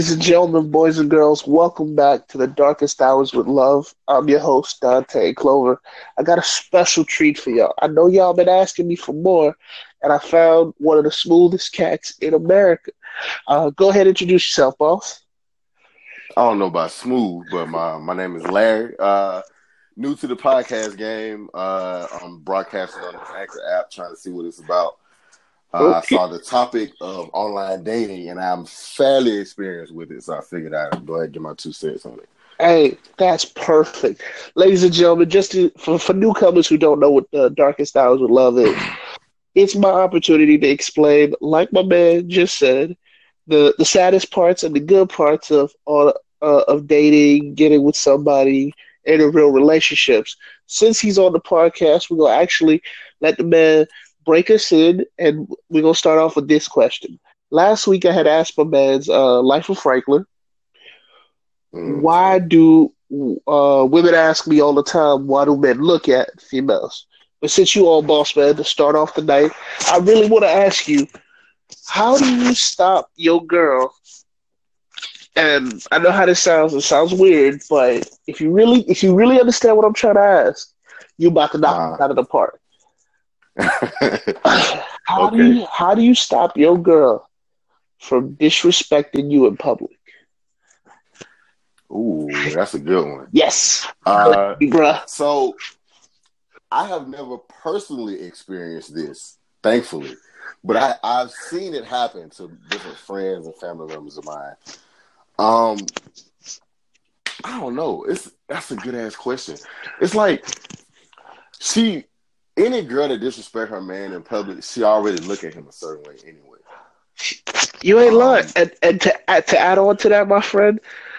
Ladies and gentlemen, boys and girls, welcome back to the Darkest Hours with Love. I'm your host, Dante Clover. I got a special treat for y'all. I know y'all been asking me for more, and I found one of the smoothest cats in America. Go ahead and introduce yourself, boss. I don't know about smooth, but my name is Larry. New to the podcast game. I'm broadcasting on this Anchor app, trying to see what it's about. I Okay. saw the topic of online dating, and I'm fairly experienced with it, so I figured I'd go ahead and get my 2 cents on it. Hey, that's perfect. Ladies and gentlemen, for newcomers who don't know what the Darkest Hours with Love is, it's my opportunity to explain, like my man just said, the saddest parts and the good parts of dating, getting with somebody, and in real relationships. Since he's on the podcast, we're gonna actually let the man break us in, and we're gonna start off with this question. Last week, I had asked my man's Life of Franklin, Mm. why do women ask me all the time, why do men look at females? But since you all boss man to start off the night, I really want to ask you, how do you stop your girl? And I know how this sounds. It sounds weird, but if you really understand what I'm trying to ask, you about to knock Uh, it out of the park. How do okay. you stop your girl from disrespecting you in public? Ooh, that's a good one. Yes, Uh, bruh. so I have never personally experienced this, thankfully, but I've seen it happen to different friends and family members of mine. Um, I don't know. That's a good ass question. It's like she any girl that disrespect her man in public, she already look at him a certain way anyway. You ain't lying. Um, And to add on to that, my friend,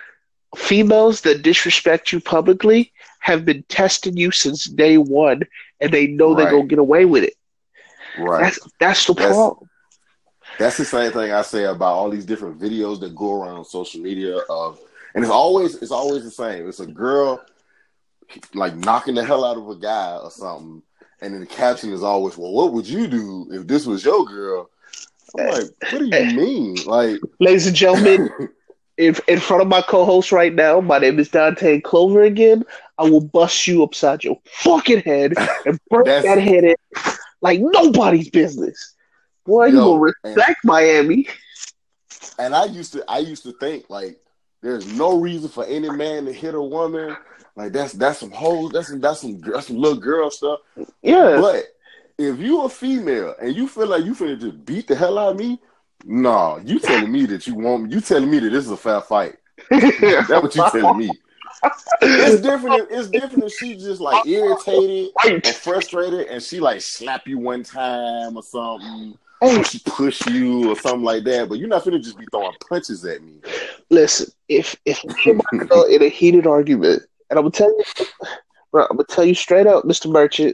females that disrespect you publicly have been testing you since day one, and they know they're right, gonna get away with it. right. That's the That's problem. that's the same thing I say about all these different videos that go around on social media and it's always the same. It's a girl like knocking the hell out of a guy or something, and then the caption is always, "Well, what would you do if this was your girl?" I'm like, what do you Eh, mean? Like, Ladies and gentlemen, if in front of my co-host right now, my name is Dante Clover again. I will bust you upside your fucking head and break that's that head in like nobody's business. Boy, you gonna yo, respect Miami. and I used to think like there's no reason for any man to hit a woman. Like that's some hoes, that's some little girl stuff. Yeah. But if you a female and you feel like you finna just beat the hell out of me, no, you telling me that you telling me that this is a fair fight. That's what you telling me. It's different. It's different if she just like irritated or Right. frustrated and she like slap you one time or something, Hey, or she push you or something like that. But you're not finna just be throwing punches at me. listen, if me and my girl in a heated argument, and I'm gonna tell you, bro, I'm gonna tell you straight up, Mr. Merchant,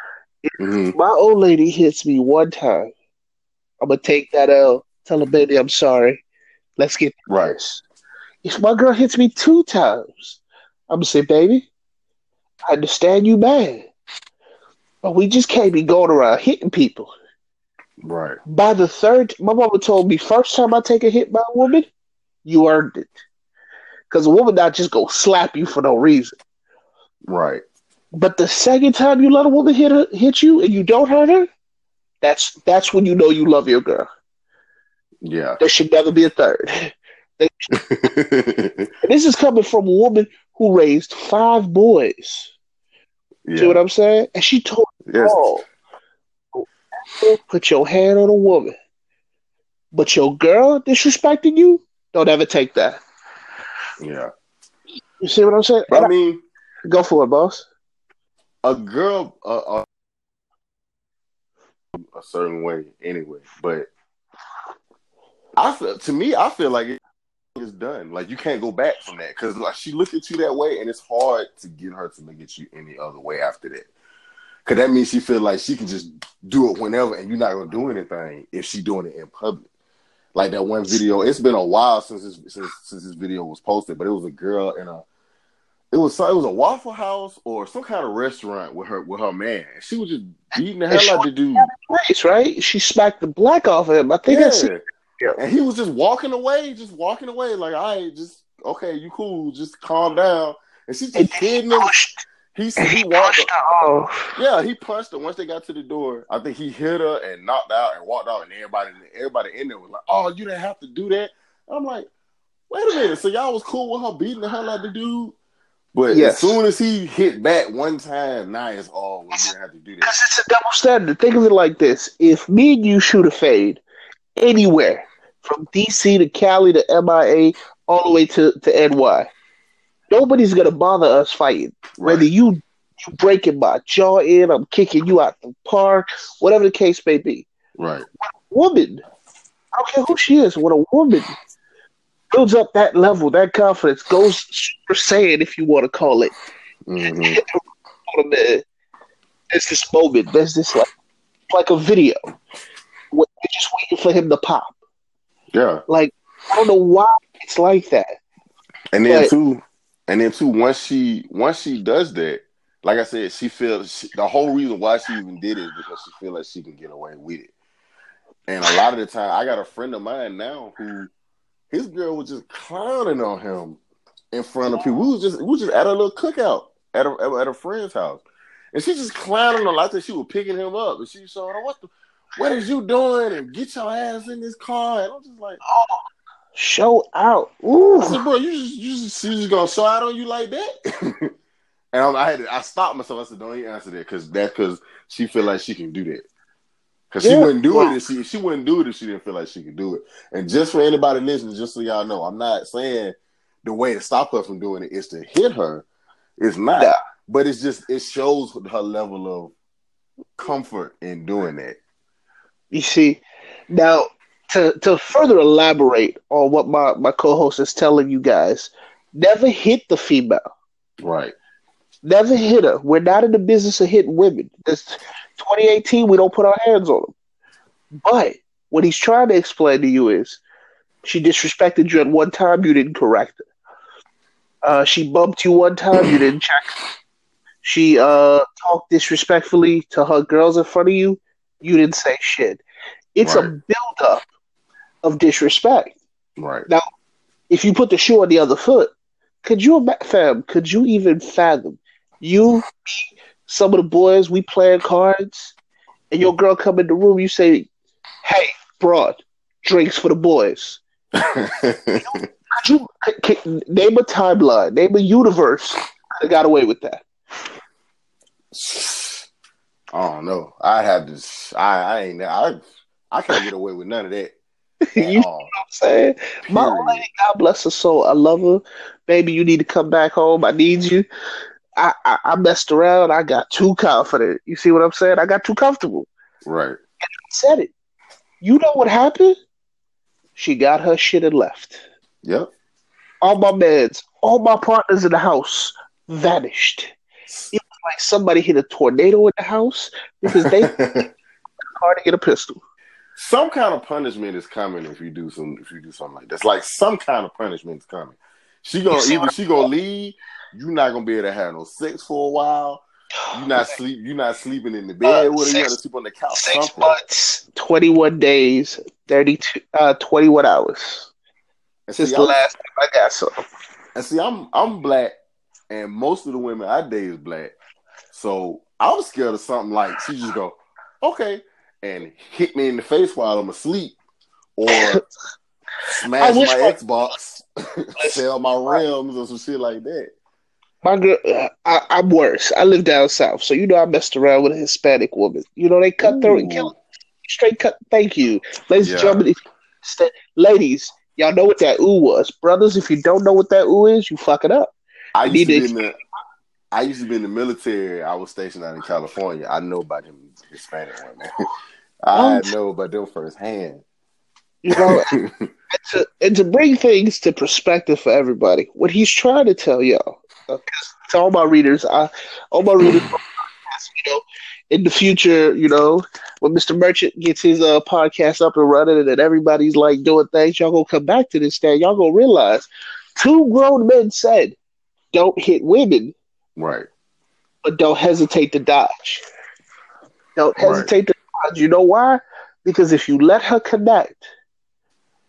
Hmm. my old lady hits me one time, I'm gonna take that L, tell her, baby, I'm sorry. Let's get Right. this. If my girl hits me two times, I'm gonna say, baby, I understand you mad, but we just can't be going around hitting people. Right. By the third, my mama told me, first time I take a hit by a woman, you earned it. Because a woman not just go slap you for no reason. Right. But the second time you let a woman hit you and you don't hurt her, that's when you know you love your girl. Yeah. There should never be a third. And this is coming from a woman who raised five boys. See what Yeah. I'm saying? And she told me, Yes. oh, don't ever put your hand on a woman. But your girl disrespecting you, don't ever take that. Yeah. You see what I'm saying? But I mean, Go for it, boss. a girl a certain way anyway. But I feel like it's done. Like you can't go back from that because like she looked at you that way, and it's hard to get her to look at you any other way after that. Because that means she feel like she can just do it whenever, and you're not gonna do anything if she doing it in public. Like that one video. It's been a while since this video was posted, but it was a girl in a it was a Waffle House or some kind of restaurant with her man. She was just beating the And hell she out of the dude. was nice, right? She smacked the black off of him. I think I see. Yeah. Yeah. And he was just walking away, like, all right, just okay, you cool, just calm down. And she just hitting him. He walked pushed her off. Yeah, he punched her. Once they got to the door, I think he hit her and knocked out and walked out, and everybody in there was like, "Oh, you didn't have to do that." I'm like, "Wait a minute." So y'all was cool with her beating the hell out of the dude, but as soon as he hit back one time, now it's all we didn't have to do that. Because it's a double standard. Think of it like this: if me and you shoot a fade anywhere from DC to Cali to MIA all the way to NY, nobody's gonna bother us fighting. Right. Whether you breaking my jaw in, I'm kicking you out the park, whatever the case may be. Right. Woman, I don't care who she is, when a woman builds up that level, that confidence, goes Super Saiyan, if you want to call it. Mm-hmm. There's this moment, there's this like a video. You're just waiting for him to pop. Yeah. Like, I don't know why it's like that. And then too, once she does that, like I said, she feels the whole reason why she even did it is because she feels like she can get away with it. And a lot of the time, I got a friend of mine now who his girl was just clowning on him in front of people. We was just at a little cookout at a friend's house, and she just clowning on like that. She was picking him up, and she showing her what is you doing? And get your ass in this car. And I'm just like, oh, show out. Ooh. I said, bro, you just gonna show out on you like that? And I stopped myself. I said, don't even answer that because she feel like she can do that. Because she wouldn't do it if she wouldn't do it if she didn't feel like she could do it. And just for anybody listening, just so y'all know, I'm not saying the way to stop her from doing it is to hit her. It's not. Yeah. But it's just it shows her level of comfort in doing that. You see, now to further elaborate on what my co-host is telling you guys, never hit the female. Right. Never hit her. We're not in the business of hitting women. It's 2018. We don't put our hands on them. But what he's trying to explain to you is she disrespected you at one time. You didn't correct her. She bumped you one time. You didn't check her. She talked disrespectfully to her girls in front of you. You didn't say shit. It's a buildup of disrespect. Right. Now, if you put the shoe on the other foot, could you even fathom you, some of the boys, we playing cards, and your girl come in the room, you say, "Hey, broad, drinks for the boys." Could you name a timeline, name a universe that got away with that? I don't know. I have this. I can't get away with none of that. You know what I'm saying? Period. My old lady, God bless her soul, I love her. Baby, you need to come back home. I need you. I messed around. I got too confident. You see what I'm saying? I got too comfortable. Right. And I said it. You know what happened? She got her shit and left. Yep. All my mans, all my partners in the house vanished. It was like somebody hit a tornado in the house because they hard to get a pistol. Some kind of punishment is coming if you do something like that. It's like some kind of punishment is coming. She gonna leave. You're not gonna be able to have no sex for a while. You're not sleeping in the bed with her. You gotta sleep on the couch. 6 months, 21 days, 21 hours. Since the last time I got some. And see, I'm black, and most of the women I date is black. So I was scared of something like she just go, okay, and hit me in the face while I'm asleep, or smash my Xbox, sell my rims, or some shit like that. My girl, I'm worse. I live down south, so I messed around with a Hispanic woman. They cut through and kill straight cut. Thank you, ladies and gentlemen. Ladies, y'all know what that ooh was, brothers. If you don't know what that ooh is, you fuck it up. I used to be in the military. I was stationed out in California. I know about them Hispanic women. I know about them firsthand. And to bring things to perspective for everybody, what he's trying to tell y'all, to all my readers, in the future, when Mr. Merchant gets his podcast up and running, and then everybody's like doing things, y'all gonna come back to this day. Y'all gonna realize 2 grown men said, "Don't hit women." Right. But don't hesitate to dodge. Don't hesitate to dodge. You know why? Because if you let her connect,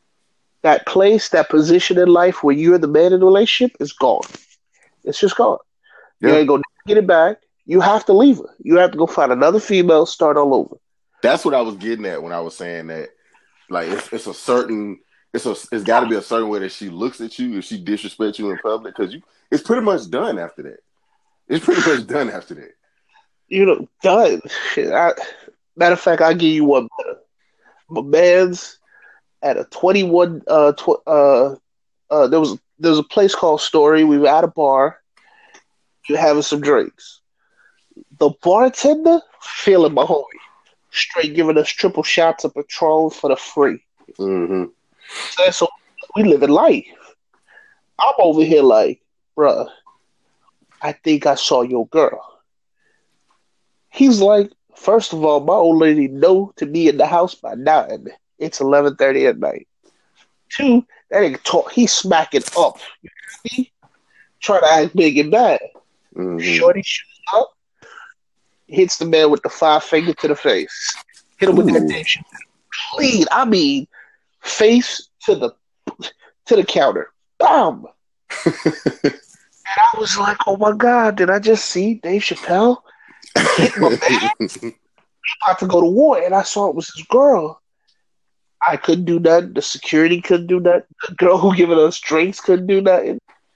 that place, that position in life where you're the man in the relationship is gone. It's just gone. You Yeah, ain't gonna get it back. You have to leave her. You have to go find another female, start all over. that's what I was getting at when I was saying that. Like it's a certain it's got to be a certain way that she looks at you if she disrespects you in public because it's pretty much done after that. It's pretty much done after that. Done. Shit, matter of fact, I'll give you one better. My man's at a 21. There was a place called Story. We were at a bar. You having some drinks. The bartender feeling my homie, straight giving us triple shots of Patron for the free. Mm-hmm. So we living life. I'm over here like, bruh, I think I saw your girl. He's like, first of all, my old lady know to be in the house by 9. It's 11:30 at night. 2, that nigga talk. He's smacking up. You see? Trying to act big and bad. Mm-hmm. Shorty shoots up, hits the man with the 5 finger to the face. Hit him with that damn shit. Clean. I mean, face to the counter. Bam. And I was like, oh my God, did I just see Dave Chappelle hit my man? About to go to war, and I saw it was his girl. I couldn't do nothing. The security couldn't do nothing. The girl who giving us drinks couldn't do nothing.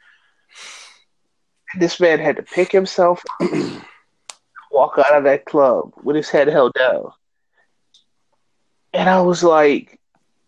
And this man had to pick himself up, walk out of that club with his head held down. And I was like,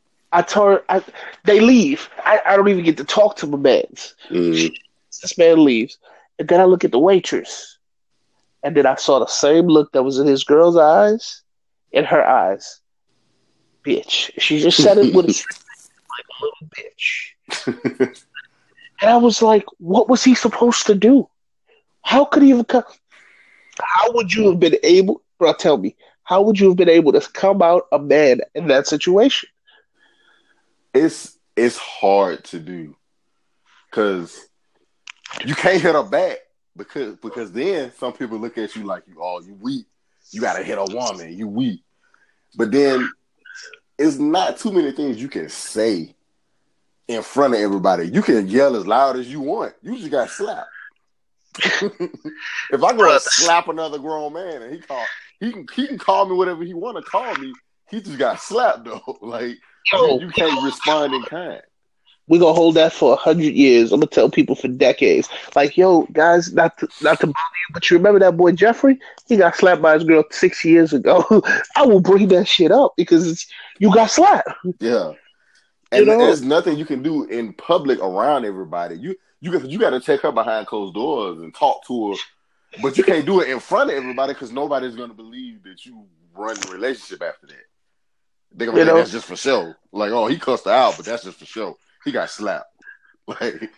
they leave. I don't even get to talk to my man. Mm-hmm. This man leaves. And then I look at the waitress. And then I saw the same look that was in his girl's eyes, in her eyes. Bitch. She just said it with a like a little bitch. And I was like, what was he supposed to do? How could he even come? How would you have been able, bro, tell me, how would you have been able to come out a man in that situation? It's hard to do because you can't hit her back because then some people look at you like you weak. You gotta hit a woman, you weak. But then it's not too many things you can say in front of everybody. You can yell as loud as you want. You just got slapped. If I go and slap another grown man and he can call me whatever he want to call me, he just got slapped though. Like you can't respond in kind. We're gonna hold that for 100 years. I'm gonna tell people for decades. Like, yo, guys, not to bother you, but you remember that boy Jeffrey? He got slapped by his girl 6 years ago. I will bring that shit up because you got slapped. Yeah. And there's nothing you can do in public around everybody. You got to take her behind closed doors and talk to her, but you can't do it in front of everybody because nobody's going to believe that you run the relationship after that. They're going to think that's just for show. Like, oh, he cussed her out, but that's just for show. He got slapped. Like,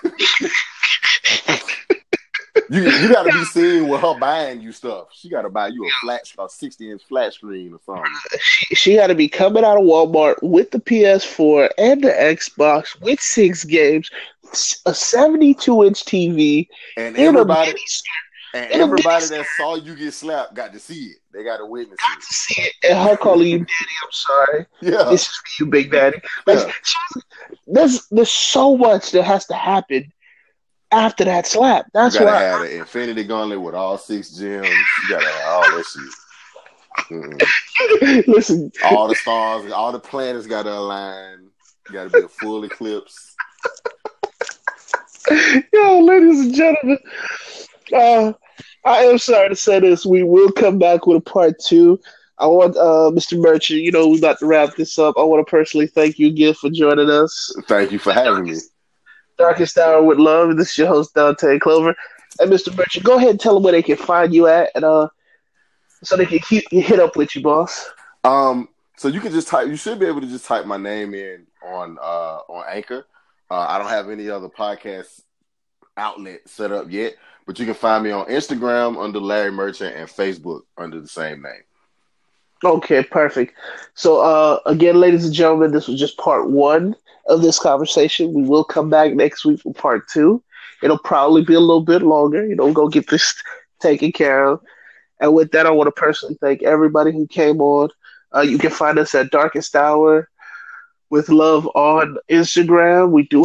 you got to be seen with her buying you stuff. She got to buy you a 60-inch flat screen or something. She got to be coming out of Walmart with the PS4 and the Xbox with 6 games, a 72-inch TV, and everybody that saw you get slapped got to see it. They got to witness it. To see it. And her calling you daddy, I'm sorry. Yeah. This is for you, big daddy. Like, there's so much that has to happen after that slap. That's you gotta why have the Infinity Gauntlet with all 6 gems. You gotta have all that shit. Mm-mm. Listen, all the stars, all the planets gotta align. You gotta be a full eclipse. Yo, ladies and gentlemen, I am sorry to say this. We will come back with a part 2. I want Mr. Merchant, we're about to wrap this up. I want to personally thank you again for joining us. Thank you for having me. Darkest Hour with Love. This is your host, Dante Clover. And Mr. Merchant, go ahead and tell them where they can find you at, and so they can hit up with you, boss. So you can just type. You should be able to just type my name in on Anchor. I don't have any other podcast outlet set up yet, but you can find me on Instagram under Larry Merchant and Facebook under the same name. Okay, perfect. So again, ladies and gentlemen, this was just part 1 of this conversation. We will come back next week for part 2. It'll probably be a little bit longer. Go get this taken care of. And with that, I want to personally thank everybody who came on. You can find us at Darkest Hour with love on Instagram. We do